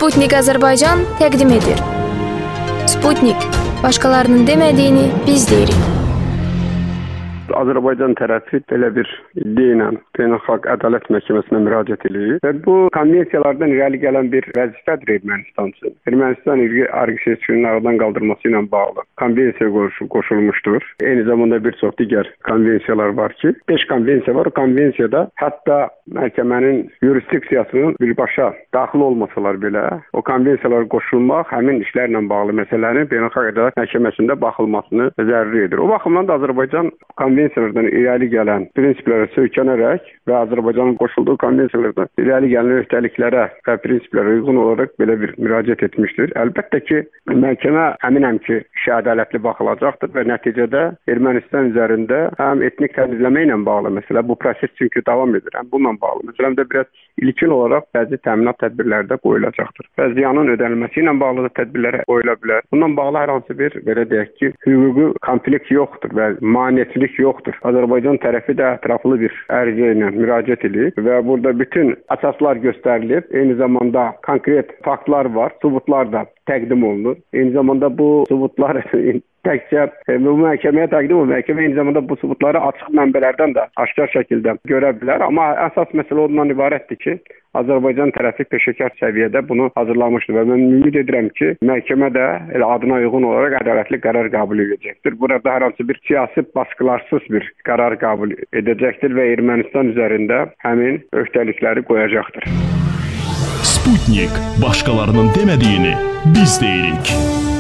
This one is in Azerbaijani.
Sputnik Azərbaycan təqdim edir. Sputnik, başqalarının demədiyini biz deyirik. Azərbaycan tərəfi belə bir iddia ilə Beynəlxalq Ədalət Məhkəməsinə müraciət edir və bu konvensiyalardan irəli gələn bir vəzifədir Ermənistan üçün. Ermənistan arqisinin aradan qaldırılması ilə bağlı konvensiyaya qoşulmuşdur. Eyni zamanda bir çox digər konvensiyalar var ki, 5 konvensiya var. O konvensiyada hətta məhkəmənin yurisdiksiyasının birbaşa daxil olmasalar belə, o konvensiyalara qoşulmaq həmin işlərlə bağlı məsələlərin Beynəlxalq Ədalət Məhkəməsində baxılmasını zəruri edir. O baxımdan da Azərbaycan konvensiyalardan irəli gələn prinsiplərə söykənərək və Azərbaycanın qoşulduğu konvensiyalardan irəli gələn öhdəliklərə və prinsiplərə uyğun olaraq belə bir müraciət etmişdir. Əlbəttə ki, məhkəmə əminəm ki, ədalətli baxılacaqdır və nəticədə Ermənistan üzərində həm etnik təmizləmə ilə bağlı məsələ, bu proses çünki davam edir, həm bununla bağlı məsələn də biraz ilkin olaraq bəzi təminat tədbirləri də qoyulacaqdır. Və ziyanın ödənilməsi ilə bağlı da tədbirlər qoyula bilər. Bununla bağlı hər hansı bir, belə deyək ki, hüquqi konflikt yoxdur və maneəçilik yoxdur. Azərbaycan tərəfi də ətraflı bir ərizə ilə müraciət edir və burada bütün əsaslar göstərilib, eyni zamanda konkret faktlar var, sübutlar da təqdim olunur. Eyni zamanda bu sübutlar təkcə bu məhkəməyə təqdim olunur. Məhkəmə eyni zamanda bu sübutları açıq mənbələrdən də aşkar şəkildə görə bilər. Amma əsas məsələ ondan ibarətdir ki, Azərbaycan tərəfi peşəkar səviyyədə bunu hazırlamışdır və mən ümid edirəm ki, məhkəmə də adına uyğun olaraq ədalətli qərar qəbul edəcəkdir. Burada hər hansı bir siyasi baskılarsız bir qərar qəbul edəcəkdir və Ermənistan üzərində həmin öhdəlikləri qoyacaqdır. Sputnik, başqalarının demədiyini biz deyirik.